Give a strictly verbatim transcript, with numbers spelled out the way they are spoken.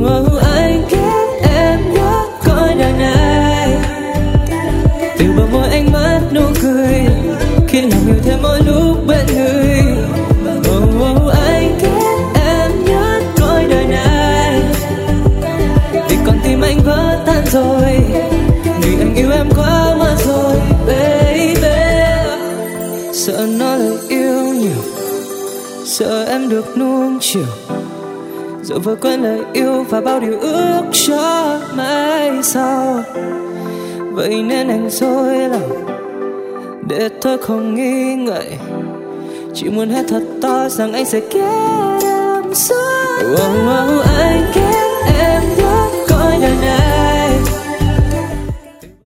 oh, oh, anh ghét em nhất cõi đời này. Từ bờ môi anh mắt nụ cười khiến lòng yêu thêm mỗi lúc bên người. Oh, oh, anh ghét em nhất cõi đời này. Vì con tim anh vỡ tan rồi, vì anh yêu em quá mất rồi baby. Sợ nói lời yêu nhiều, sợ em được nuông chiều, rồi vừa quên lời yêu và bao điều ước cho mai sau. Vậy nên anh dối lòng để tôi không nghi ngợi, chỉ muốn hét thật to rằng anh sẽ ghét em suốt. Oh, oh, anh ghét em nhất cõi đời này.